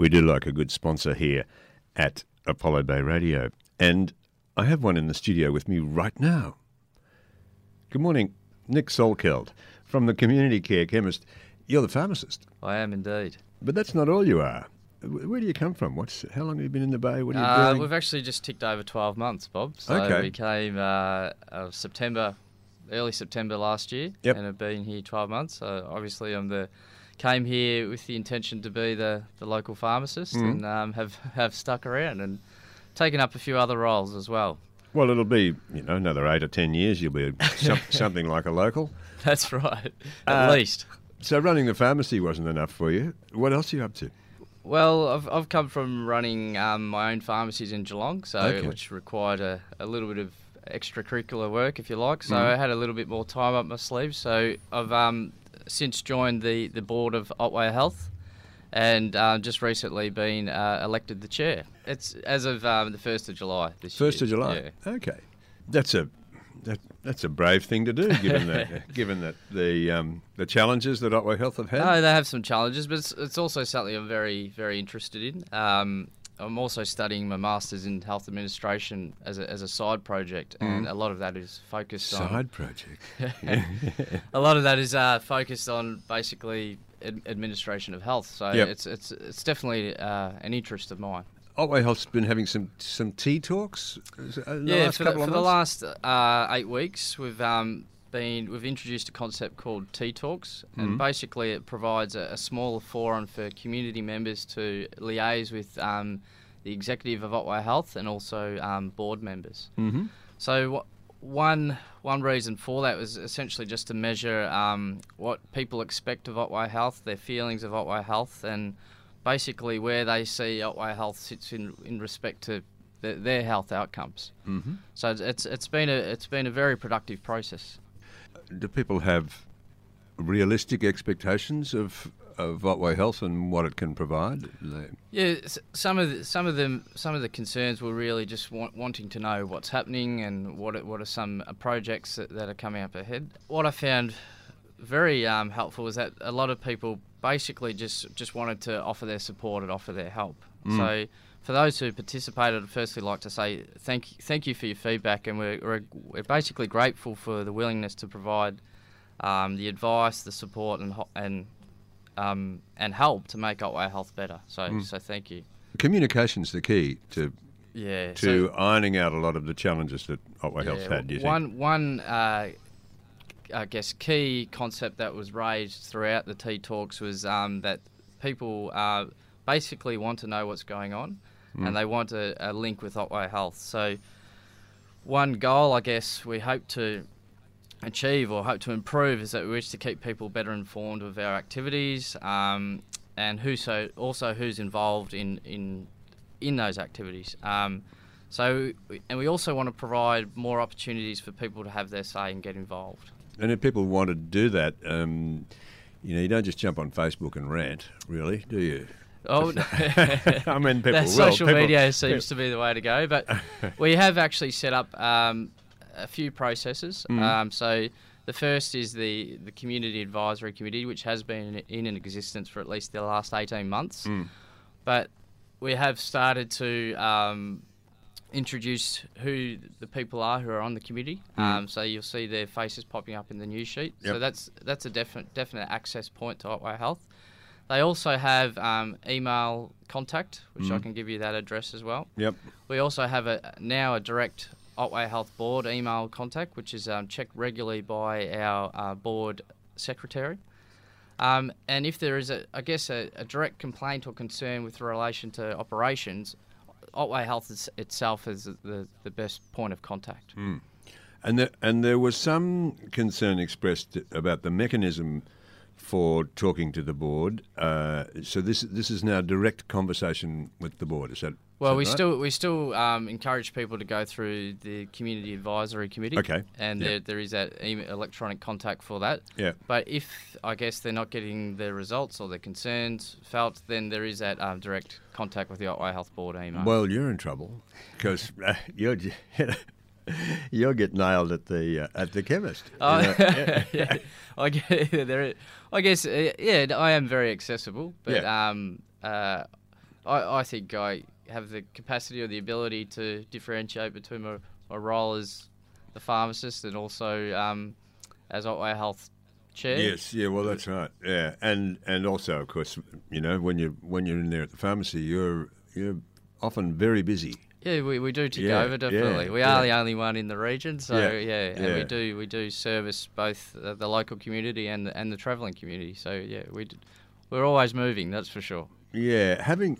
We do like a good sponsor here at Apollo Bay Radio. And I have one in the studio with me right now. Good morning, Nick Solkeld from the Community Care Chemist. You're the pharmacist. I am indeed. But that's not all you are. Where do you come from? How long have you been in the Bay? What are you doing? We've actually just ticked over 12 months, Bob. So Okay. we came early September last year, Yep. and have been here 12 months. So obviously came here with the intention to be the local pharmacist, and have stuck around and taken up a few other roles as well. Well, it'll be, another 8 or 10 years you'll be something like a local. That's right, at least. So running the pharmacy wasn't enough for you. What else are you up to? Well, I've come from running my own pharmacies in Geelong, which required a little bit of extracurricular work, if you like. So I had a little bit more time up my sleeve. So I've since joined the board of Otway Health, and just recently been elected the chair. It's as of the 1st of July this year. 1st of July? Yeah. Okay. That's a brave thing to do, given that the challenges that Otway Health have had. No, they have some challenges, but it's also something I'm very, very interested in. I'm also studying my Masters in Health Administration as a side project, and a lot of that is focused on... Side project? A lot of that is focused on basically administration of health, so Yep. it's definitely an interest of mine. Otway Health's been having some tea talks in the last couple of months? For the last 8 weeks, we've introduced a concept called Tea Talks, and basically it provides a smaller forum for community members to liaise with the executive of Otway Health and also board members. Mm-hmm. So one reason for that was essentially just to measure what people expect of Otway Health, their feelings of Otway Health, and basically where they see Otway Health sits in respect to their health outcomes. Mm-hmm. So it's been a very productive process. Do people have realistic expectations of Otway Health and what it can provide? Yeah, some of the concerns were really just wanting to know what's happening and what are some projects that are coming up ahead. What I found very helpful was that a lot of people basically just wanted to offer their support and offer their help. So for those who participated, I'd firstly like to say thank you for your feedback, and we're basically grateful for the willingness to provide the advice, the support, and help to make Otway Health better. So thank you. Communication's the key to ironing out a lot of the challenges that Otway Health's had. Do you think? One I guess key concept that was raised throughout the Tea Talks was that people basically want to know what's going on, and they want a link with Otway Health. So one goal, I guess, we hope to achieve or hope to improve is that we wish to keep people better informed of our activities, and who's involved in those activities. We also want to provide more opportunities for people to have their say and get involved. And if people want to do that, you don't just jump on Facebook and rant, really, do you? Oh, I mean, people will. Social media seems to be the way to go, but we have actually set up a few processes. So the first is the Community Advisory Committee, which has been in existence for at least the last 18 months. But we have started to introduce who the people are who are on the committee. So you'll see their faces popping up in the news sheet. Yep. So that's a definite access point to Otway Health. They also have email contact, which I can give you that address as well. Yep. We also have now a direct Otway Health Board email contact, which is checked regularly by our board secretary. And if there is a direct complaint or concern with relation to operations, Otway Health itself is the best point of contact. And there was some concern expressed about the mechanism for talking to the board. So this is now direct conversation with the board. Is that well? Is that right? We still encourage people to go through the Community Advisory Committee. Okay. And there is that electronic contact for that. Yeah. But if I guess they're not getting their results or their concerns felt, then there is that direct contact with the Otway Health Board email. Well, you're in trouble because you'll get nailed at the chemist. Oh, yeah. I guess I am very accessible, but I think I have the capacity or the ability to differentiate between my role as the pharmacist and also as Otway Health chair. Yes, yeah, well, that's right. Yeah, and also, of course, when you're in there at the pharmacy, you're often very busy. Yeah, we do tick over, definitely. We are the only one in the region, so and we do service both the local community and the travelling community. So we're always moving, that's for sure. Yeah, having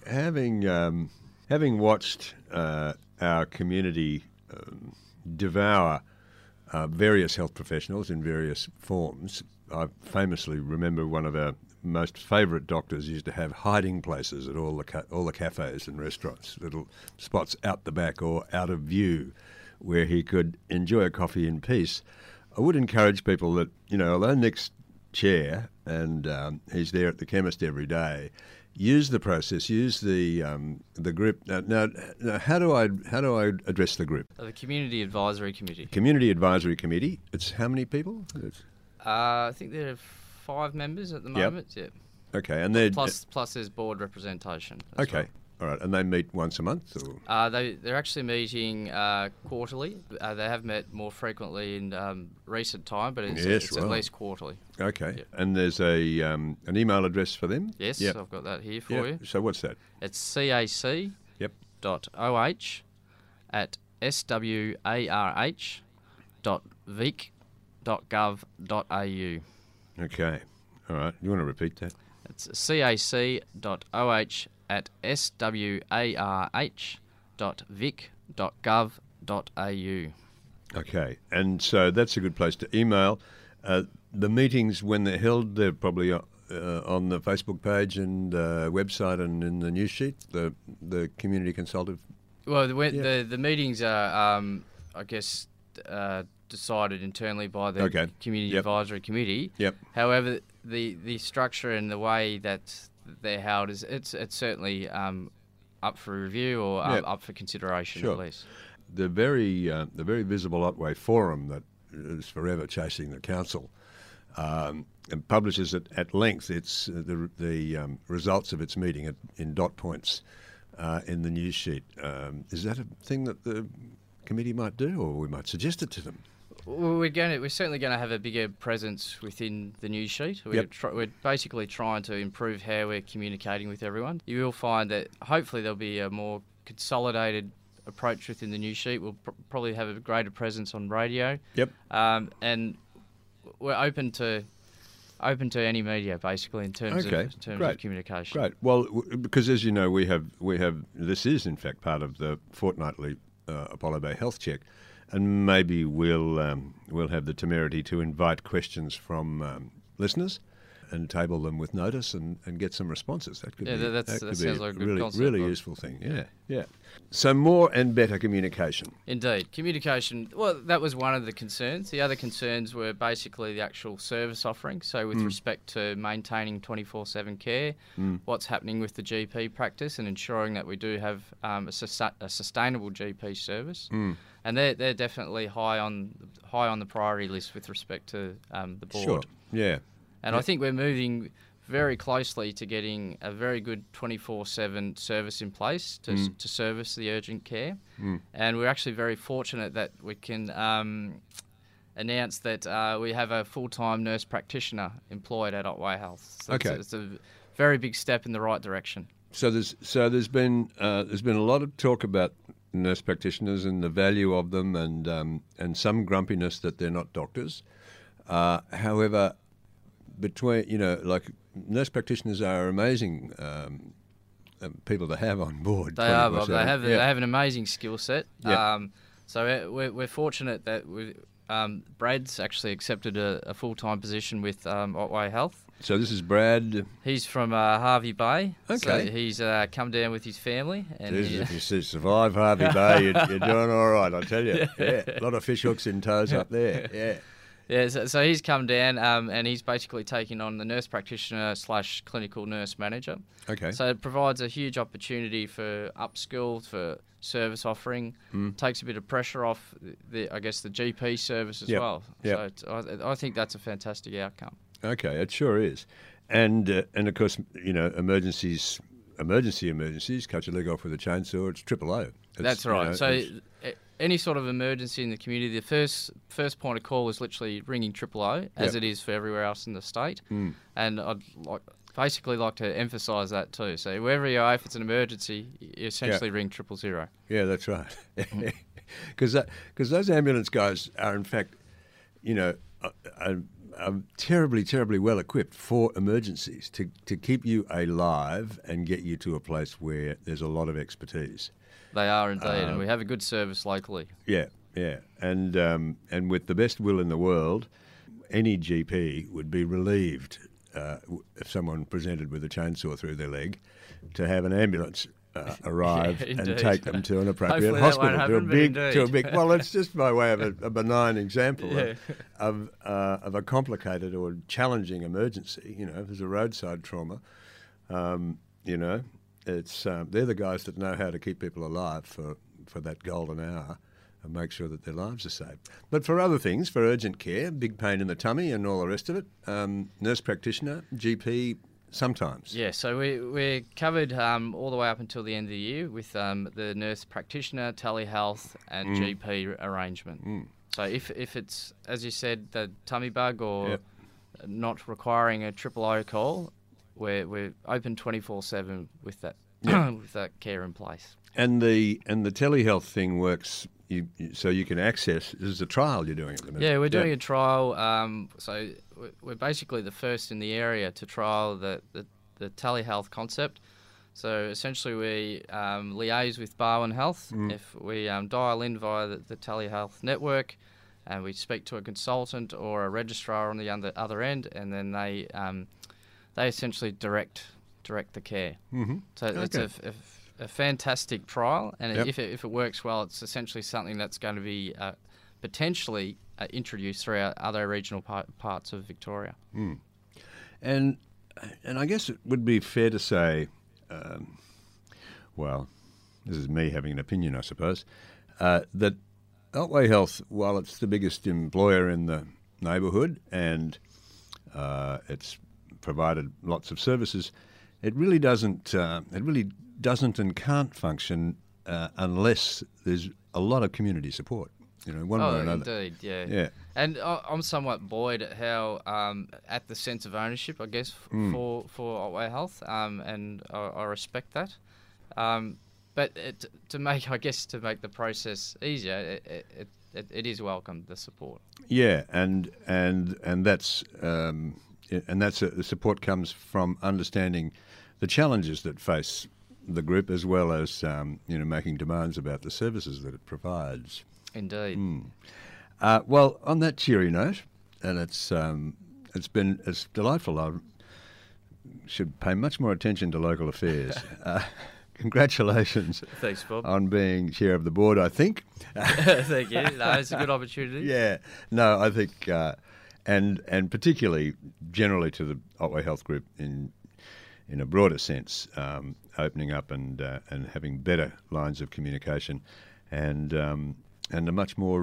watched our community devour various health professionals in various forms, I famously remember one of our most favourite doctors used to have hiding places at all the cafes and restaurants, little spots out the back or out of view where he could enjoy a coffee in peace. I would encourage people that, although Nick's chair and he's there at the chemist every day, use the process, use the group. Now, how do I address the group? The Community Advisory Committee. Community Advisory Committee. It's how many people? I think there are 5 members at the moment. Yep. Okay, and they're plus there's board representation. Okay, well. All right, and they meet once a month, or? They're actually meeting quarterly. They have met more frequently in recent time, but it's at least quarterly. Okay, yep. And there's an email address for them. Yes, yep. I've got that here for you. So what's that? It's cac.oh@swarh.vic.gov.au. Okay, all right. You want to repeat that? It's cac.oh@swarh.vic.gov.au. Okay, and so that's a good place to email. The meetings, when they're held, they're probably on the Facebook page and website and in the news sheet, the community consultative. Well, the meetings are, I guess, decided internally by the Community Advisory Committee. Yep. However, the structure and the way that they're held is it's certainly up for review or up for consideration at least. The very visible Otway Forum that is forever chasing the council and publishes it at length. It's the results of its meeting in dot points in the news sheet. Is that a thing that the committee might do, or we might suggest it to them? We're certainly going to have a bigger presence within the news sheet. We're basically trying to improve how we're communicating with everyone. You will find that hopefully there'll be a more consolidated approach within the news sheet. We'll probably have a greater presence on radio. Yep. And we're open to any media basically in terms of communication. Great. Well, because as you know, we have this is in fact part of the fortnightly Apollo Bay Health Check. And maybe we'll have the temerity to invite questions from listeners and table them with notice and get some responses. That could be that sounds like a good concept. Really useful thing. Yeah. So more and better communication. Indeed, communication. Well, that was one of the concerns. The other concerns were basically the actual service offering. So with respect to maintaining 24/7 care, what's happening with the GP practice, and ensuring that we do have a sustainable GP service. And they're definitely high on the priority list with respect to the board. Sure. Yeah. And I think we're moving very closely to getting a very good 24/7 service in place to service the urgent care. And we're actually very fortunate that we can announce that we have a full-time nurse practitioner employed at Otway Health. So it's a very big step in the right direction. So there's been a lot of talk about nurse practitioners and the value of them, and some grumpiness that they're not doctors. However, nurse practitioners are amazing people to have on board. They are, Bob. They have an amazing skill set. Yep. So we're fortunate that Brad's actually accepted a full-time position with Otway Health. So this is Brad. He's from Harvey Bay. Okay. So he's come down with his family. And if you survive Harvey Bay, you're doing all right, I tell you. Yeah, a lot of fish hooks and toes up there. Yeah. Yeah, so he's come down and he's basically taking on the nurse practitioner / clinical nurse manager. Okay. So it provides a huge opportunity for upskill, for service offering, takes a bit of pressure off the GP service as well. Yep. So I think that's a fantastic outcome. Okay, it sure is. And of course, emergencies emergencies, cut your leg off with a chainsaw, it's triple O. That's right. Any sort of emergency in the community, the first point of call is literally ringing triple O, as it is for everywhere else in the state. And I'd basically like to emphasise that too. So wherever you are, if it's an emergency, you essentially ring 000. Yeah, that's right. Because those ambulance guys are, in fact, are terribly, terribly well equipped for emergencies to keep you alive and get you to a place where there's a lot of expertise. They are indeed, and we have a good service locally. Yeah, and with the best will in the world, any GP would be relieved if someone presented with a chainsaw through their leg to have an ambulance arrive and take them to an appropriate hospital, to a big. Well, it's just by way of a benign example of a complicated or challenging emergency. If there's a roadside trauma, it's they're the guys that know how to keep people alive for that golden hour and make sure that their lives are safe. But for other things, for urgent care, big pain in the tummy and all the rest of it, nurse practitioner, GP. Sometimes. Yeah, so we're covered all the way up until the end of the year with the nurse practitioner, telehealth and GP arrangement. So if it's, as you said, the tummy bug or not requiring a 000 call, we're open 24/7 with that with that care in place. And the telehealth thing works. So you can access. This is a trial you're doing at the minute. Yeah, we're doing a trial. So we're basically the first in the area to trial the telehealth concept. So essentially, we liaise with Barwon Health. If we dial in via the telehealth network, and we speak to a consultant or a registrar on the other end, and then they essentially direct the care. So it's a fantastic trial, and if it works well, it's essentially something that's going to be potentially introduced throughout other regional parts of Victoria. And I guess it would be fair to say, well, this is me having an opinion, I suppose, that Otway Health, while it's the biggest employer in the neighbourhood and it's provided lots of services, it really doesn't and can't function unless there's a lot of community support, one way or another. Indeed, yeah. And I'm somewhat buoyed at how, at the sense of ownership, I guess, for Otway Health, and I respect that. But to make the process easier, it is welcome, the support. Yeah, and that's the support comes from understanding the challenges that face the group, as well as making demands about the services that it provides. Indeed. Well, on that cheery note, and it's delightful. I should pay much more attention to local affairs. Congratulations. Thanks, Bob. On being chair of the board, I think. Thank you. No, it's a good opportunity. Yeah. No, I think, and particularly generally to the Otway Health Group in a broader sense, opening up and having better lines of communication, and a much more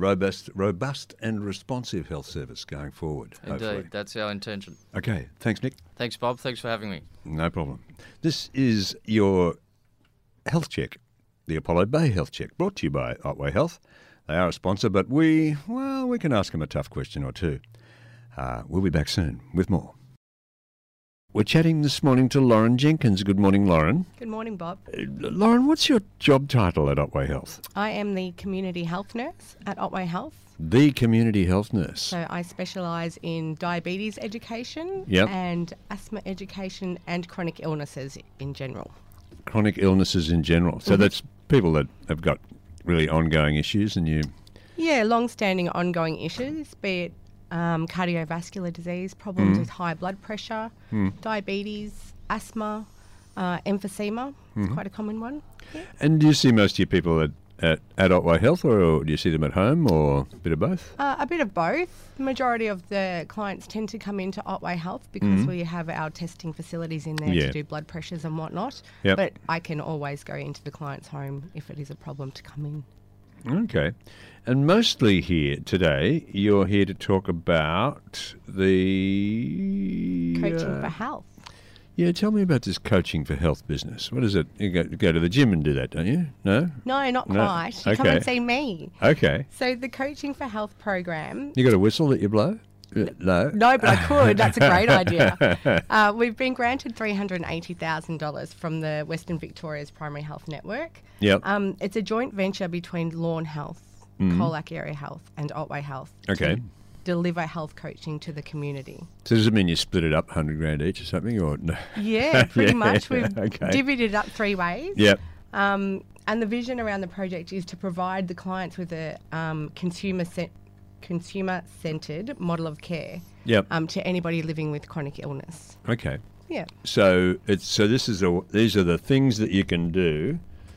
robust and responsive health service going forward. Indeed, hopefully. That's our intention. Okay, thanks, Nick. Thanks, Bob. Thanks for having me. No problem. This is your health check, the Apollo Bay Health Check, brought to you by Otway Health. They are a sponsor, but we can ask them a tough question or two. We'll be back soon with more. We're chatting this morning to Lauren Jenkins. Good morning, Lauren. Good morning, Bob. Lauren, what's your job title at Otway Health? I am the community health nurse at Otway Health. The community health nurse. So I specialise in diabetes education and asthma education and chronic illnesses in general. Chronic illnesses in general. So that's people that have got really ongoing issues and you... Yeah, long-standing ongoing issues, be it cardiovascular disease, problems with high blood pressure, diabetes, asthma, emphysema. It's quite a common one. Yeah. And do you see most of your people at Otway Health, or do you see them at home, or a bit of both? A bit of both. The majority of the clients tend to come into Otway Health because we have our testing facilities in there to do blood pressures and whatnot. Yep. But I can always go into the client's home if it is a problem to come in. Okay. And mostly here today, you're here to talk about the... Coaching for health. Yeah, tell me about this coaching for health business. What is it? You go to the gym and do that, don't you? No? No, not quite. You come and see me. Okay. So the Coaching for Health program... You got a whistle that you blow? No? No, but I could. That's a great idea. We've been granted $380,000 from the Western Victoria's Primary Health Network. Yep. It's a joint venture between Lawn Health, Colac Area Health and Otway Health. Okay. To deliver health coaching to the community. So does it mean you split it up $100,000 each or something, or no? Yeah, pretty much. We've divvied it up 3 ways. Yep. And the vision around the project is to provide the clients with a consumer-centred model of care. Yep. To anybody living with chronic illness. Okay. Yeah. So these are the things that you can do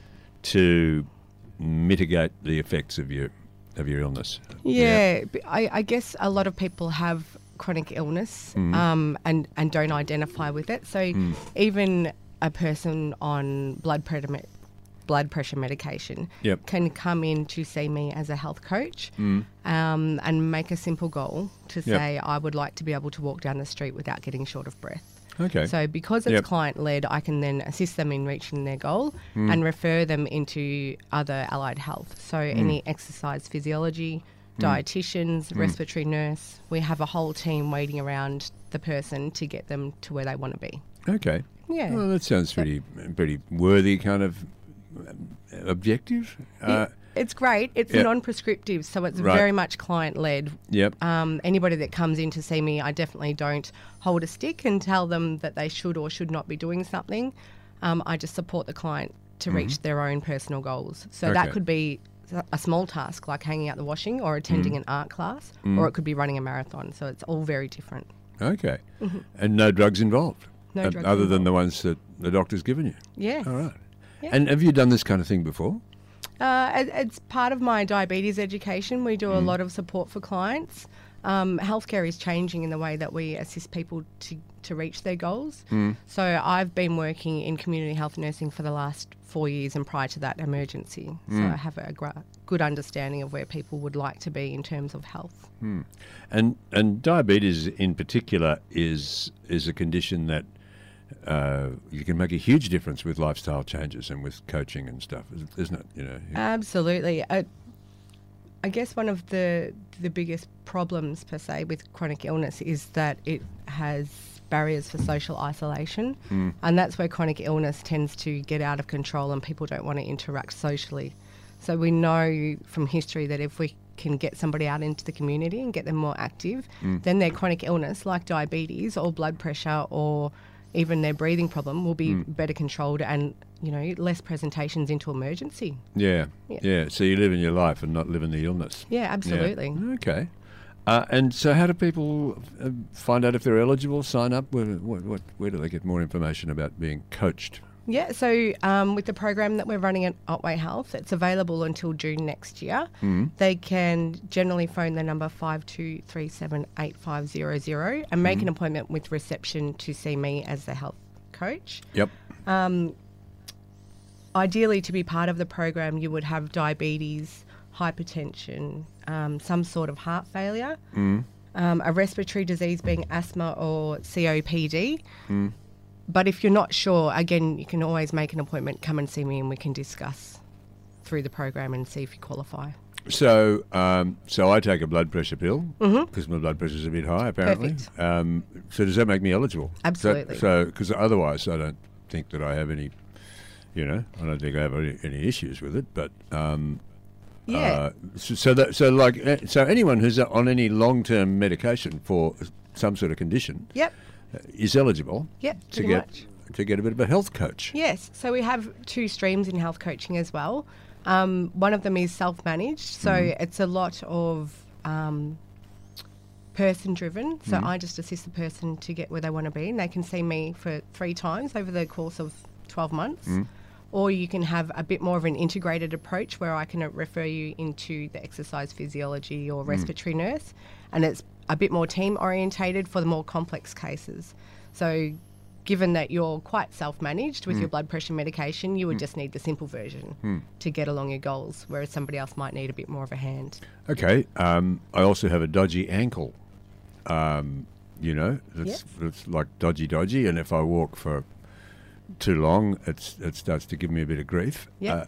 to mitigate the effects of your illness. Yeah. I guess a lot of people have chronic illness and don't identify with it. So even a person on blood pressure medication can come in to see me as a health coach and make a simple goal to say, I would like to be able to walk down the street without getting short of breath. Okay. So because it's client-led, I can then assist them in reaching their goal and refer them into other allied health. So any exercise physiology, dietitians, respiratory nurse, we have a whole team waiting around the person to get them to where they want to be. Okay. Yeah. Well, that sounds pretty worthy kind of objective. It's great. It's non-prescriptive, so it's very much client-led. Yep. Anybody that comes in to see me, I definitely don't hold a stick and tell them that they should or should not be doing something. I just support the client to reach their own personal goals. So that could be a small task like hanging out the washing or attending an art class, or it could be running a marathon. So it's all very different. Okay. And no drugs involved? No drugs other than involved. the ones that the doctor's given you? Yes. All right. Yeah. And have you done this kind of thing before? It's part of my diabetes education. We do a lot of support for clients. Healthcare is changing in the way that we assist people to reach their goals. So I've been working in community health nursing for the last 4 years, and prior to that, emergency. So I have a good understanding of where people would like to be in terms of health. And diabetes in particular is a condition that you can make a huge difference with lifestyle changes and with coaching and stuff, isn't it? You know. Absolutely. I guess one of the biggest problems per se with chronic illness is that it has barriers for social isolation, and that's where chronic illness tends to get out of control and people don't want to interact socially. So we know from history that if we can get somebody out into the community and get them more active, then their chronic illness like diabetes or blood pressure or even their breathing problem will be better controlled and, less presentations into emergency. Yeah. So you live in your life and not live in the illness. Yeah, absolutely. Yeah. Okay. And so how do people find out if they're eligible, sign up? Where do they get more information about being coached? Yeah, so with the program that we're running at Otway Health, it's available until June next year. They can generally phone the number 52378500 and make an appointment with reception to see me as the health coach. Yep. Ideally, to be part of the program, you would have diabetes, hypertension, some sort of heart failure, a respiratory disease being asthma or COPD. But if you're not sure, again, you can always make an appointment, come and see me, and we can discuss through the program and see if you qualify. So I take a blood pressure pill because my blood pressure is a bit high, apparently. Perfect. So does that make me eligible? Absolutely. So because otherwise, I don't think that I have any. I don't think I have any issues with it. But so anyone who's on any long-term medication for some sort of condition. Yep. Is eligible to get a bit of a health coach. Yes, so we have 2 streams in health coaching as well. One of them is self-managed, so it's a lot of person-driven. So I just assist the person to get where they want to be, and they can see me for 3 times over the course of 12 months. Or you can have a bit more of an integrated approach where I can refer you into the exercise physiology or respiratory nurse, and it's a bit more team orientated for the more complex cases. So given that you're quite self-managed with your blood pressure medication, you would just need the simple version to get along your goals, whereas somebody else might need a bit more of a hand. Okay. I also have a dodgy ankle. you know, it's like dodgy, and if I walk for too long, it starts to give me a bit of grief. Yeah.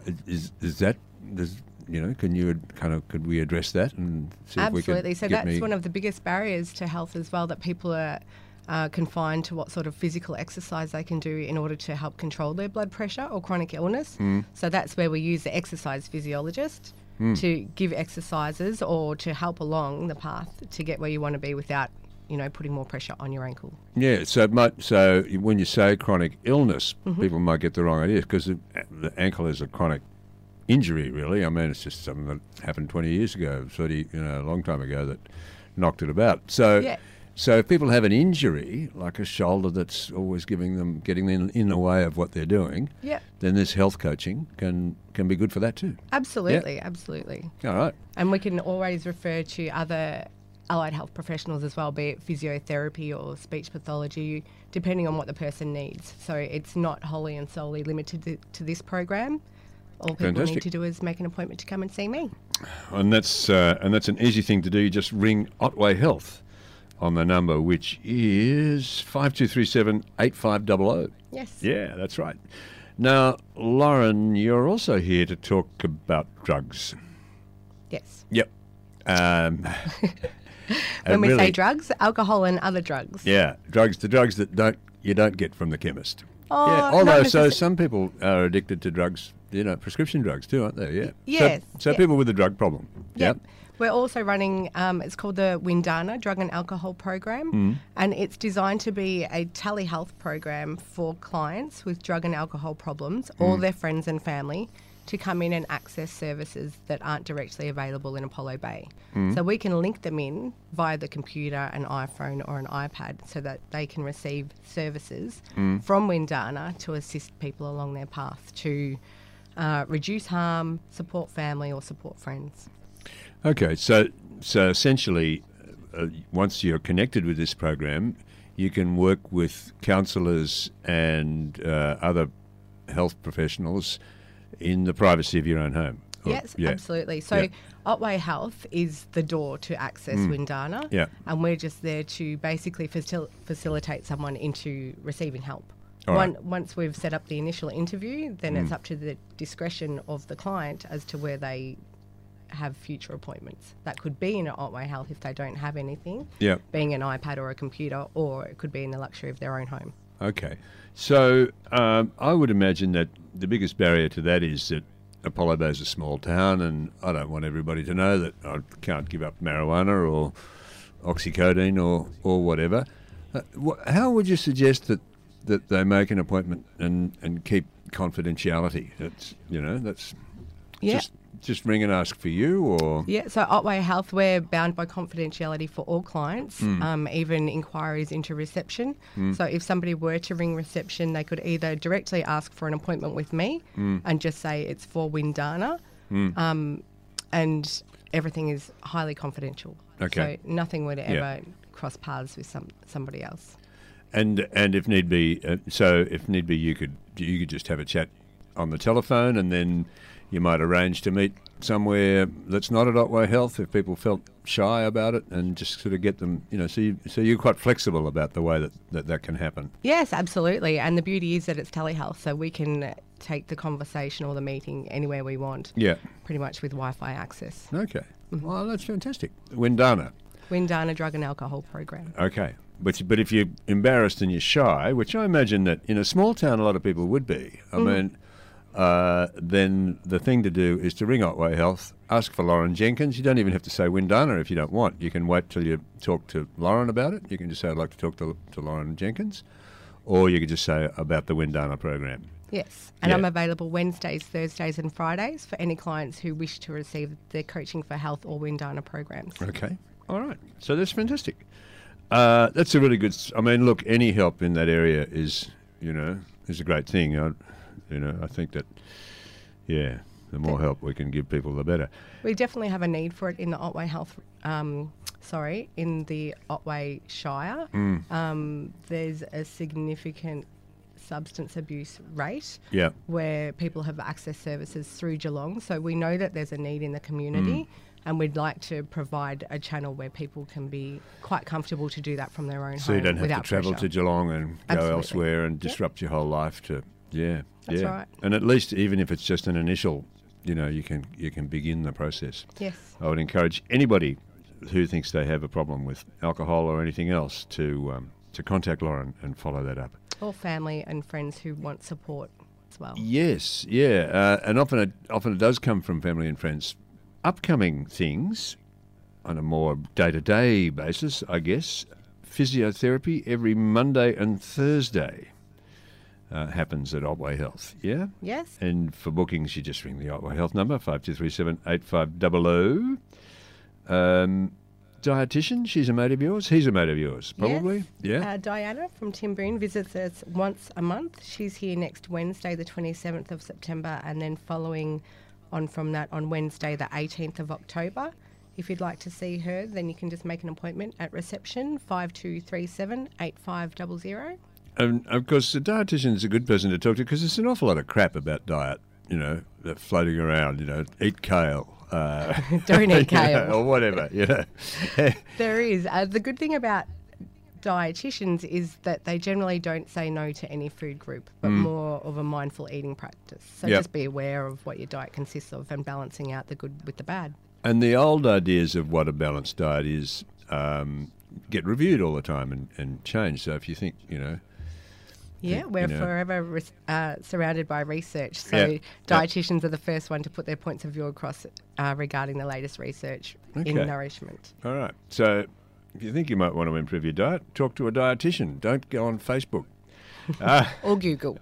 Could we address that and see Absolutely. if we can So that's one of the biggest barriers to health as well, that people are confined to what sort of physical exercise they can do in order to help control their blood pressure or chronic illness. So that's where we use the exercise physiologist to give exercises or to help along the path to get where you want to be without, putting more pressure on your ankle. Yeah, so when you say chronic illness, people might get the wrong idea, because the ankle is a chronic injury, really. I mean, it's just something that happened 20 years ago, a long time ago, that knocked it about. So, So if people have an injury, like a shoulder that's always getting them in the way of what they're doing, then this health coaching can be good for that too. Absolutely, absolutely. All right. And we can always refer to other allied health professionals as well, be it physiotherapy or speech pathology, depending on what the person needs. So it's not wholly and solely limited to this program. All people need to do is make an appointment to come and see me. And that's an easy thing to do. You just ring Otway Health on the number, which is 5237 8500. Yes. Yeah, that's right. Now, Lauren, you're also here to talk about drugs. Yes. Yep. When we say drugs, alcohol and other drugs. Yeah, drugs. The drugs that you don't get from the chemist. Oh, yeah. Although, some people are addicted to drugs, prescription drugs too, aren't they? Yeah. Yes. So people with a drug problem. Yep. We're also running, it's called the Windana Drug and Alcohol Program, and it's designed to be a telehealth program for clients with drug and alcohol problems, or their friends and family, to come in and access services that aren't directly available in Apollo Bay. So we can link them in via the computer, an iPhone or an iPad, so that they can receive services from Windana to assist people along their path to reduce harm, support family or support friends. Okay, so essentially, once you're connected with this program, you can work with counsellors and other health professionals in the privacy of your own home. Yes, absolutely. So Otway Health is the door to access Windana, and we're just there to basically facilitate someone into receiving help. Once we've set up the initial interview, then it's up to the discretion of the client as to where they have future appointments. That could be in Otway Health if they don't have anything, being an iPad or a computer, or it could be in the luxury of their own home. Okay. So I would imagine that the biggest barrier to that is that Apollo Bay is a small town, and I don't want everybody to know that I can't give up marijuana or oxycodone or whatever. How would you suggest that they make an appointment and keep confidentiality? That's just ring and ask for you, or? Yeah, so Otway Health, we're bound by confidentiality for all clients, even inquiries into reception. So if somebody were to ring reception, they could either directly ask for an appointment with me and just say it's for Windana, and everything is highly confidential. Okay. So nothing would ever cross paths with somebody else. And if need be, you could just have a chat on the telephone, and then you might arrange to meet somewhere that's not at Otway Health if people felt shy about it, and just sort of get them, so you're quite flexible about the way that can happen. Yes, absolutely. And the beauty is that it's telehealth, so we can take the conversation or the meeting anywhere we want. Yeah. Pretty much with Wi-Fi access. Okay. Well, that's fantastic. Windana Drug and Alcohol Program. Okay. But if you're embarrassed and you're shy, which I imagine that in a small town a lot of people would be, I mean, then the thing to do is to ring Otway Health, ask for Lauren Jenkins. You don't even have to say Windana if you don't want. You can wait till you talk to Lauren about it. You can just say, I'd like to talk to Lauren Jenkins. Or you could just say about the Windana program. Yes, and I'm available Wednesdays, Thursdays and Fridays for any clients who wish to receive the Coaching for Health or Windana programs. Okay, all right. So that's fantastic. That's a really good... I mean, look, any help in that area is a great thing. I think that, the more help we can give people, the better. We definitely have a need for it in the Otway Health, in the Otway Shire. There's a significant substance abuse rate where people have accessed services through Geelong. So we know that there's a need in the community. And we'd like to provide a channel where people can be quite comfortable to do that from their own home. So you don't have to travel pressure. to Geelong and go elsewhere and disrupt your whole life to, That's right. And at least, even if it's just an initial, you can begin the process. Yes. I would encourage anybody who thinks they have a problem with alcohol or anything else to contact Lauren and follow that up. Or family and friends who want support as well. Yes, yeah. And often it does come from family and friends. Upcoming things on a more day-to-day basis, I guess. Physiotherapy every Monday and Thursday happens at Otway Health, yeah? Yes. And for bookings, you just ring the Otway Health number, 5237 8500. Dietitian, she's a mate of yours? He's a mate of yours, probably? Yes. Yeah. Diana from Timboon visits us once a month. She's here next Wednesday, the 27th of September, and then following on from that on Wednesday, the 18th of October. If you'd like to see her, then you can just make an appointment at reception, 5237 8500. And of course, the dietitian is a good person to talk to because there's an awful lot of crap about diet, that's floating around, eat kale. Don't eat kale. Or whatever, There is. The good thing about dietitians is that they generally don't say no to any food group, but more of a mindful eating practice. So just be aware of what your diet consists of and balancing out the good with the bad. And the old ideas of what a balanced diet is get reviewed all the time and changed. So if you think, Yeah, we're forever surrounded by research. So dietitians are the first one to put their points of view across regarding the latest research in nourishment. All right. So if you think you might want to improve your diet, talk to a dietitian. Don't go on Facebook. Or Google.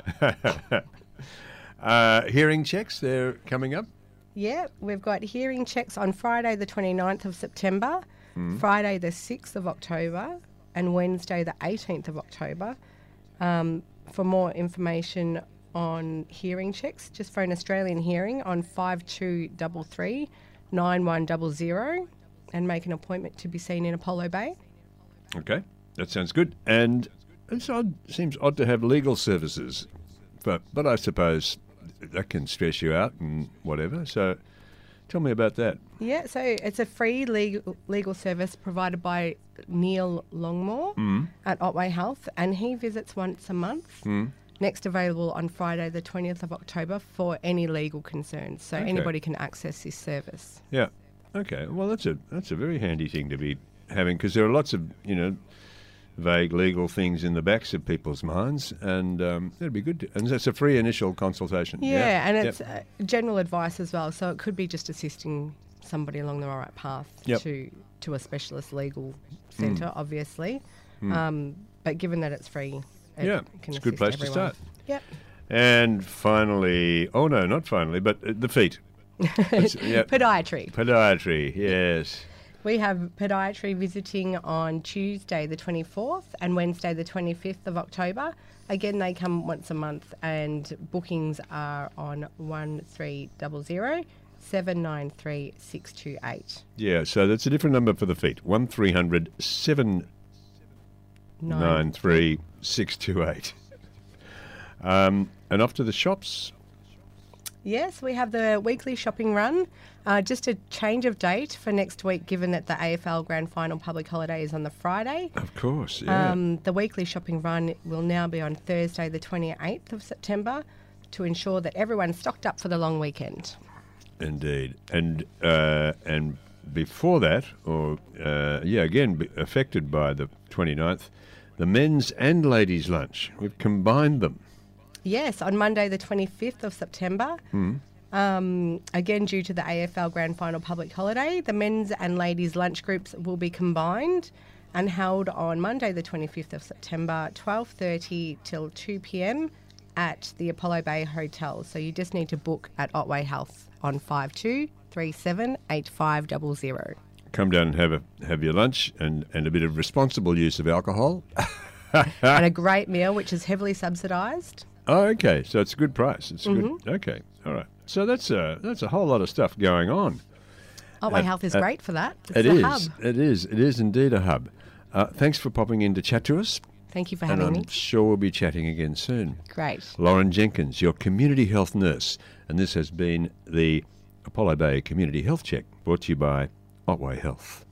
Hearing checks, they're coming up. Yeah, we've got hearing checks on Friday the 29th of September, Friday the 6th of October, and Wednesday the 18th of October. For more information on hearing checks, just phone Australian Hearing on 5233 9100 and make an appointment to be seen in Apollo Bay. Okay, that sounds good. And seems odd to have legal services, but I suppose that can stress you out and whatever. So tell me about that. Yeah, so it's a free legal service provided by Neil Longmore at Otway Health, and he visits once a month. Next available on Friday the 20th of October for any legal concerns. So anybody can access this service. Yeah. Okay. Well, that's a very handy thing to be having because there are lots of, vague legal things in the backs of people's minds, and that'd be good. And that's a free initial consultation. Yeah, and it's general advice as well. So it could be just assisting somebody along the right path to a specialist legal centre, obviously. But given that it's free, it's a good place to start. Yep. And finally, not finally, but the feet. Podiatry. Podiatry, yes. We have podiatry visiting on Tuesday the 24th and Wednesday the 25th of October. Again, they come once a month and bookings are on 1300 793 628. Yeah, so that's a different number for the feet. 1300 793 628. And off to the shops. Yes, we have the weekly shopping run. Just a change of date for next week, given that the AFL Grand Final public holiday is on the Friday. Of course, yeah. The weekly shopping run will now be on Thursday, the 28th of September, to ensure that everyone's stocked up for the long weekend. Indeed. And before that, again, affected by the 29th, the men's and ladies' lunch. We've combined them. Yes, on Monday the 25th of September, again due to the AFL Grand Final public holiday, the men's and ladies' lunch groups will be combined and held on Monday the 25th of September, 12:30 till 2 p.m. at the Apollo Bay Hotel. So you just need to book at Otway Health on 5237 8500. Come down and have your lunch and a bit of responsible use of alcohol. And a great meal, which is heavily subsidised. Oh, okay. So it's a good price. It's good. Okay. All right. So that's a whole lot of stuff going on. Otway Health is great for that. It is indeed a hub. Thanks for popping in to chat to us. Thank you for having me. I'm sure we'll be chatting again soon. Great. Lauren Jenkins, your community health nurse. And this has been the Apollo Bay Community Health Check, brought to you by Otway Health.